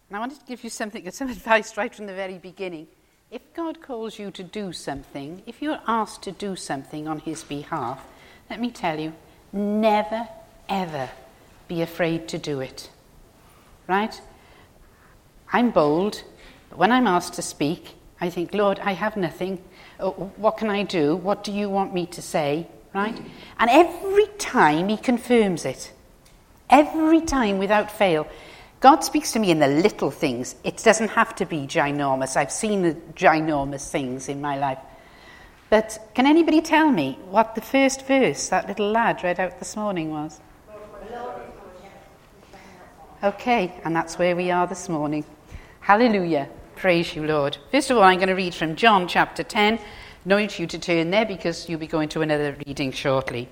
And I wanted to give you some advice right from the very beginning. If God calls you to do something, if you're asked to do something on his behalf, let me tell you, never, ever be afraid to do it. Right? I'm bold, but when I'm asked to speak, I think, Lord, I have nothing. Oh, what can I do? What do you want me to say? Right? And every time he confirms it. Every time without fail. God speaks to me in the little things. It doesn't have to be ginormous. I've seen the ginormous things in my life. But can anybody tell me what the first verse that little lad read out this morning was? Okay, and that's where we are this morning. Hallelujah. Praise you, Lord. First of all, I'm going to read from John chapter 10. I want you to turn there because you'll be going to another reading shortly.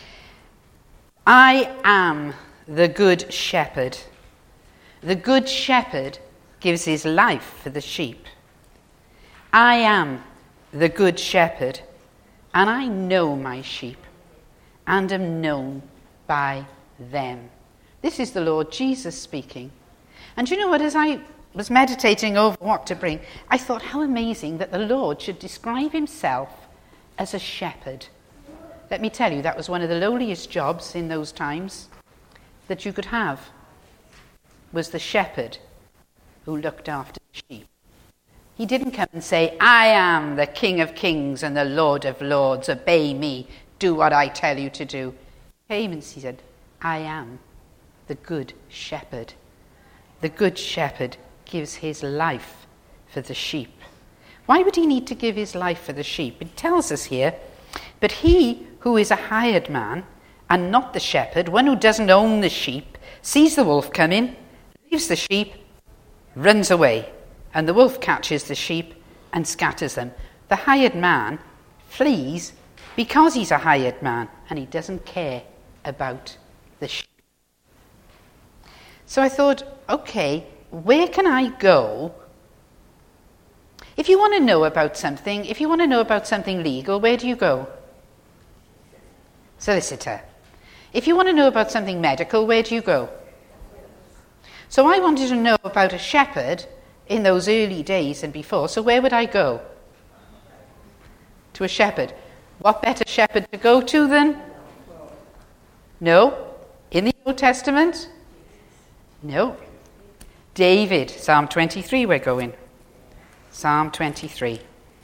I am the good shepherd. The good shepherd gives his life for the sheep. I am the good shepherd, and I know my sheep, and am known by them. This is the Lord Jesus speaking. And you know what, as I was meditating over what to bring, I thought how amazing that the Lord should describe himself as a shepherd. Let me tell you, that was one of the lowliest jobs in those times that you could have, was the shepherd who looked after the sheep. He didn't come and say, I am the King of Kings and the Lord of Lords, obey me, do what I tell you to do. He came and he said, I am the good shepherd. The good shepherd gives his life for the sheep. Why would he need to give his life for the sheep? It tells us here, but he who is a hired man and not the shepherd, one who doesn't own the sheep, sees the wolf come in, leaves the sheep, runs away, and the wolf catches the sheep and scatters them. The hired man flees because he's a hired man and he doesn't care about the sheep. So I thought, okay, where can I go? If you want to know about something, if you want to know about something legal, where do you go? Solicitor. If you want to know about something medical, where do you go? So I wanted to know about a shepherd in those early days and before, so where would I go? To a shepherd. What better shepherd to go to than? No. In the Old Testament? No. David, Psalm 23 we're going. Psalm 23.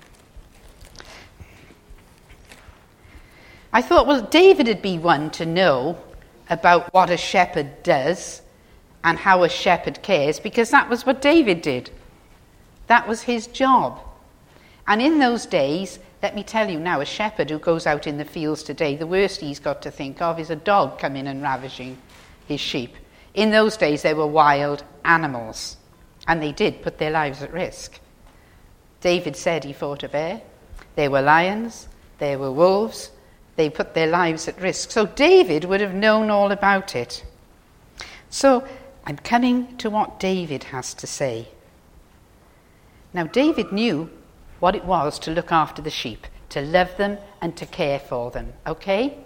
I thought, well, David would be one to know about what a shepherd does and how a shepherd cares, because that was what David did. That was his job. And in those days, let me tell you now, a shepherd who goes out in the fields today, the worst he's got to think of is a dog coming and ravaging his sheep. In those days, they were wild animals, and they did put their lives at risk. David said he fought a bear. There were lions. There were wolves. They put their lives at risk. So David would have known all about it. So I'm coming to what David has to say. Now, David knew what it was to look after the sheep, to love them and to care for them, okay?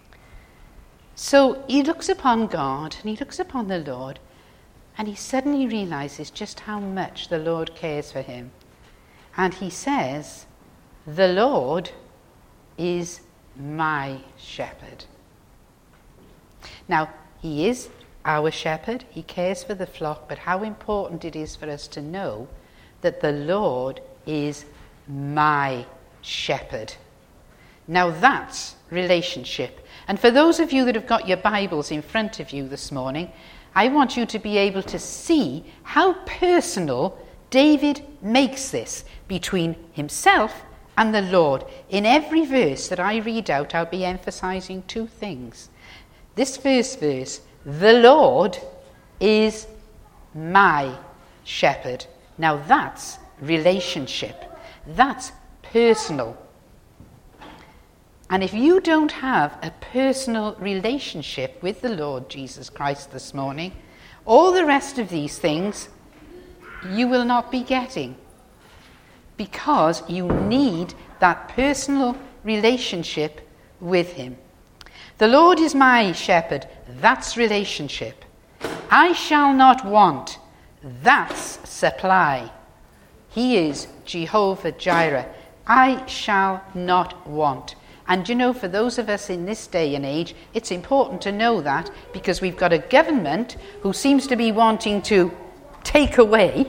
So he looks upon God and he looks upon the Lord and he suddenly realizes just how much the Lord cares for him. And he says, the Lord is my shepherd. Now, he is our shepherd, he cares for the flock, but how important it is for us to know that the Lord is my shepherd. Now that's relationship. And for those of you that have got your Bibles in front of you this morning, I want you to be able to see how personal David makes this between himself and the Lord. In every verse that I read out, I'll be emphasizing two things. This first verse, the Lord is my shepherd. Now that's relationship. That's personal. And if you don't have a personal relationship with the Lord Jesus Christ this morning, all the rest of these things you will not be getting, because you need that personal relationship with him. The Lord is my shepherd. That's relationship. I shall not want. That's supply. He is Jehovah Jireh. I shall not want. And you know, for those of us in this day and age, it's important to know that, because we've got a government who seems to be wanting to take away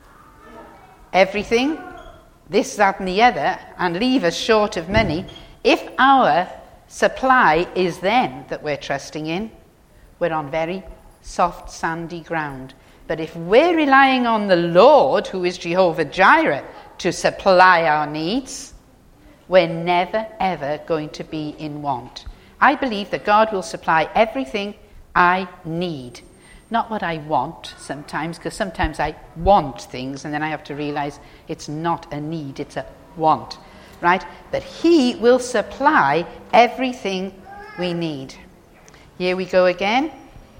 everything, this, that and the other, and leave us short of money. If our supply is them that we're trusting in, we're on very soft, sandy ground. But if we're relying on the Lord, who is Jehovah Jireh, to supply our needs, we're never, ever going to be in want. I believe that God will supply everything I need. Not what I want sometimes, because sometimes I want things and then I have to realize it's not a need, it's a want, right? But he will supply everything we need. Here we go again.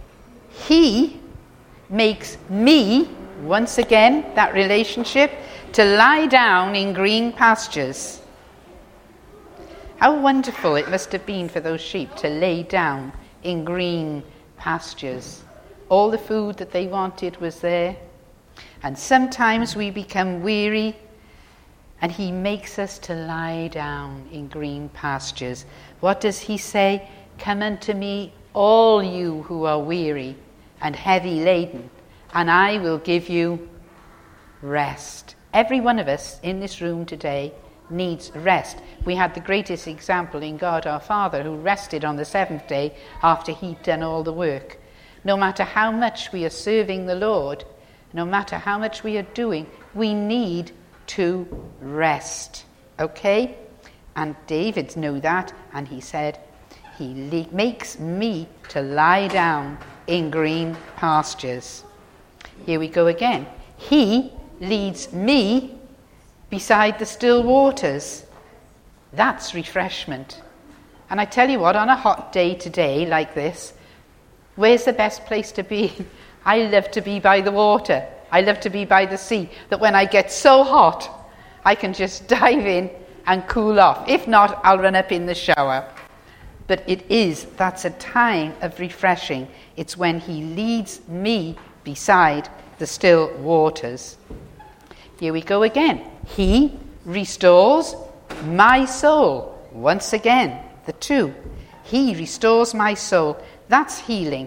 He makes me, once again, that relationship, to lie down in green pastures. How wonderful it must have been for those sheep to lay down in green pastures. All the food that they wanted was there. And sometimes we become weary, and he makes us to lie down in green pastures. What does he say? Come unto me, all you who are weary and heavy laden, and I will give you rest. Every one of us in this room today needs rest. We had the greatest example in God our Father, who rested on the seventh day after he'd done all the work. No matter how much we are serving the Lord, no matter how much we are doing, we need to rest. Okay? And David knew that, and he said, he makes me to lie down in green pastures. Here we go again. He leads me beside the still waters. That's refreshment. And I tell you what, on a hot day today like this, where's the best place to be? I love to be by the water. I love to be by the sea, that when I get so hot, I can just dive in and cool off. If not, I'll run up in the shower. But that's a time of refreshing. It's when he leads me beside the still waters. Here we go again. He restores my soul. Once again, the two. He restores my soul. That's healing.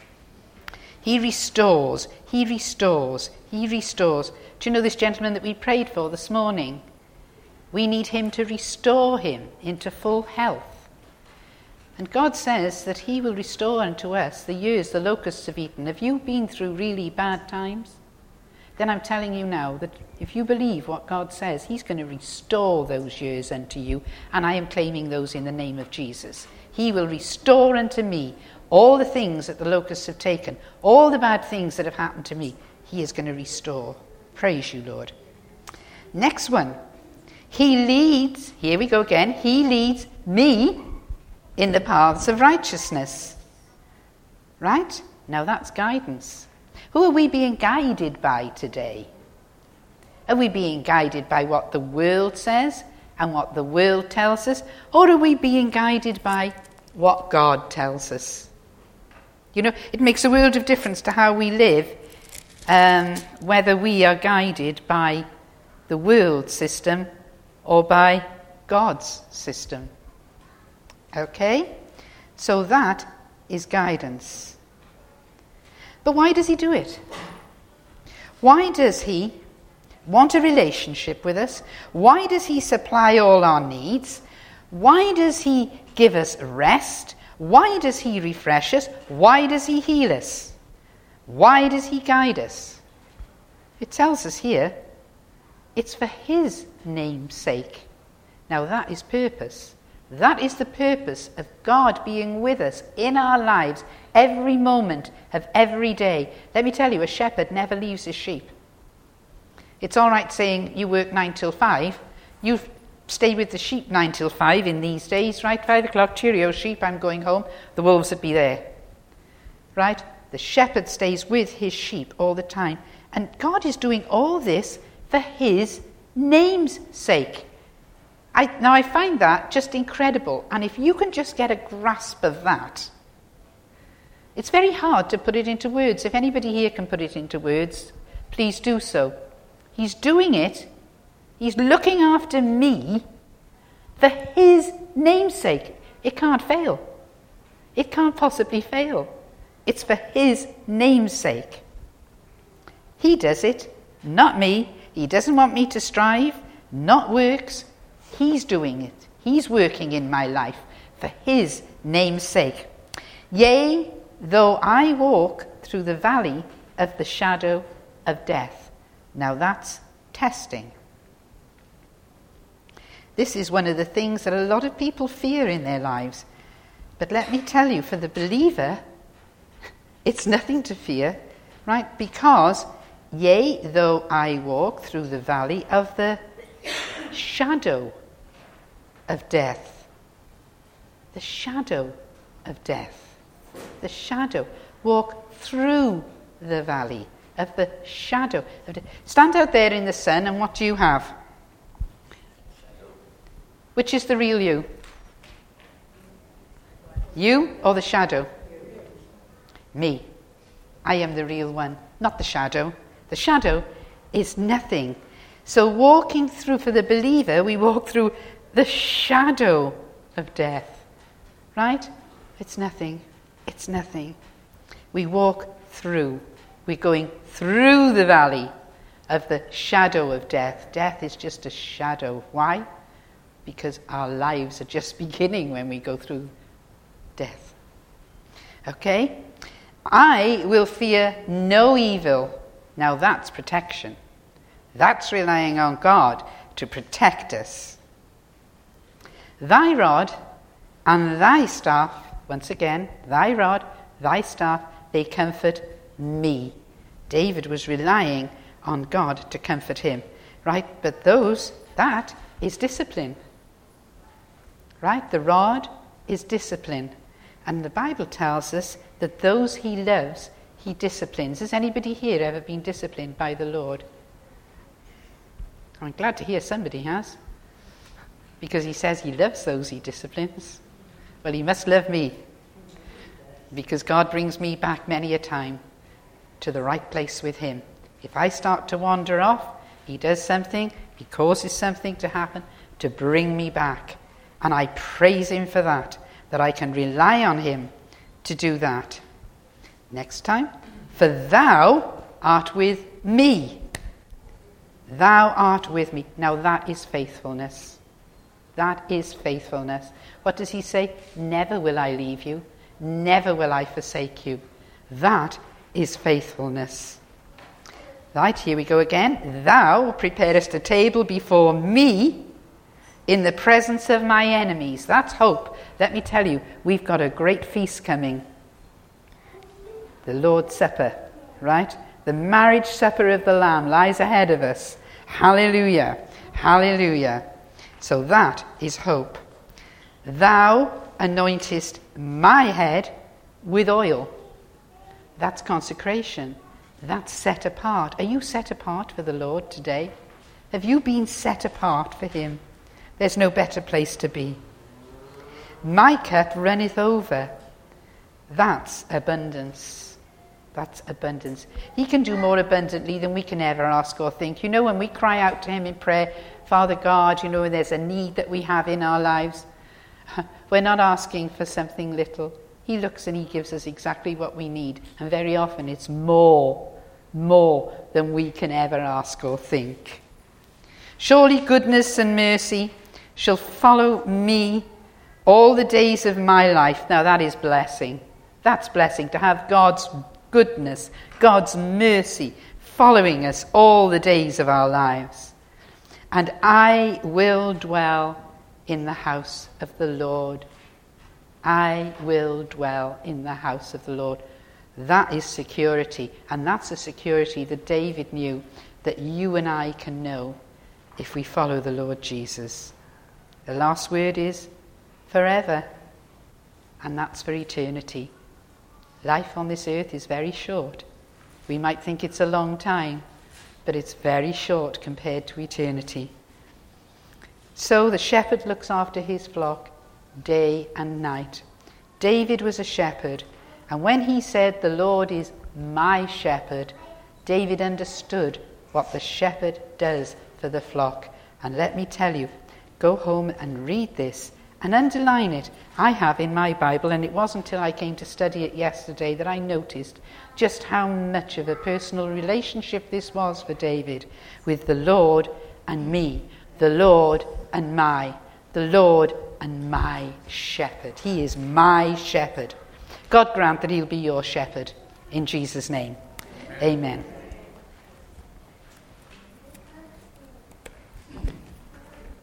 He restores, he restores, he restores. Do you know this gentleman that we prayed for this morning? We need him to restore him into full health. And God says that he will restore unto us the years the locusts have eaten. Have you been through really bad times? Then I'm telling you now that if you believe what God says, he's going to restore those years unto you, and I am claiming those in the name of Jesus. He will restore unto me all the things that the locusts have taken, all the bad things that have happened to me. He is going to restore. Praise you, Lord. Next one. He leads, here we go again, he leads me in the paths of righteousness. Right? Now that's guidance. Who are we being guided by today? Are we being guided by what the world says and what the world tells us? Or are we being guided by what God tells us? You know, it makes a world of difference to how we live, whether we are guided by the world system or by God's system. Okay? So that is guidance. But why does he do it? Why does he want a relationship with us? Why does he supply all our needs? Why does he give us rest? Why does he refresh us? Why does he heal us? Why does he guide us? It tells us here, it's for his name's sake. Now that is purpose. That is the purpose of God being with us in our lives every moment of every day. Let me tell you, a shepherd never leaves his sheep. It's all right saying you work 9 till 5. You stay with the sheep 9 till 5 in these days, right? 5 o'clock, cheerio sheep, I'm going home. The wolves would be there, right? The shepherd stays with his sheep all the time. And God is doing all this for his name's sake. I find that just incredible. And if you can just get a grasp of that, it's very hard to put it into words. If anybody here can put it into words, please do so. He's doing it. He's looking after me for his namesake. It can't fail. It can't possibly fail. It's for his namesake. He does it, not me. He doesn't want me to strive, not works. He's doing it. He's working in my life for his namesake. Yea, though I walk through the valley of the shadow of death. Now that's testing. This is one of the things that a lot of people fear in their lives. But let me tell you, for the believer, it's nothing to fear, right? Because, yea, though I walk through the valley of the shadow of death. The shadow of death. The shadow. Walk through the valley of the shadow of death. Stand out there in the sun, and what do you have? Which is the real you? You or the shadow? Me. I am the real one, not the shadow. The shadow is nothing. So walking through, for the believer, we walk through the shadow of death. Right? It's nothing. It's nothing. We walk through. We're going through the valley of the shadow of death. Death is just a shadow. Why? Because our lives are just beginning when we go through death. Okay? I will fear no evil. Now that's protection. That's relying on God to protect us. Thy rod and thy staff, once again, thy rod, thy staff, they comfort me. David was relying on God to comfort him, right? But that is discipline, right? The rod is discipline. And the Bible tells us that those he loves, he disciplines. Has anybody here ever been disciplined by the Lord? I'm glad to hear somebody has. Because he says he loves those he disciplines. Well, he must love me. Because God brings me back many a time to the right place with him. If I start to wander off, he does something, he causes something to happen to bring me back. And I praise him for that I can rely on him to do that. Next time. For thou art with me. Thou art with me. Now that is faithfulness. That is faithfulness. What does he say? Never will I leave you. Never will I forsake you. That is faithfulness. Right, here we go again. Thou preparest a table before me in the presence of my enemies. That's hope. Let me tell you, we've got a great feast coming. The Lord's Supper, right? The marriage supper of the Lamb lies ahead of us. Hallelujah. Hallelujah. So that is hope. Thou anointest my head with oil. That's consecration. That's set apart. Are you set apart for the Lord today? Have you been set apart for him? There's no better place to be. My cup runneth over. That's abundance. That's abundance. He can do more abundantly than we can ever ask or think. You know, when we cry out to him in prayer, Father God, you know, there's a need that we have in our lives. We're not asking for something little. He looks and he gives us exactly what we need. And very often it's more than we can ever ask or think. Surely goodness and mercy shall follow me all the days of my life. Now that is blessing. That's blessing, to have God's goodness, God's mercy following us all the days of our lives. And I will dwell in the house of the Lord. I will dwell in the house of the Lord. That is security. And that's a security that David knew that you and I can know if we follow the Lord Jesus. The last word is forever. And that's for eternity. Life on this earth is very short. We might think it's a long time, but it's very short compared to eternity. So the shepherd looks after his flock day and night. David was a shepherd, and when he said, the Lord is my shepherd, David understood what the shepherd does for the flock. And let me tell you, go home and read this and underline it. I have in my Bible, and it wasn't until I came to study it yesterday that I noticed just how much of a personal relationship this was for David with the Lord and me, the Lord and the Lord and my shepherd. He is my shepherd. God grant that he'll be your shepherd in Jesus' name. Amen.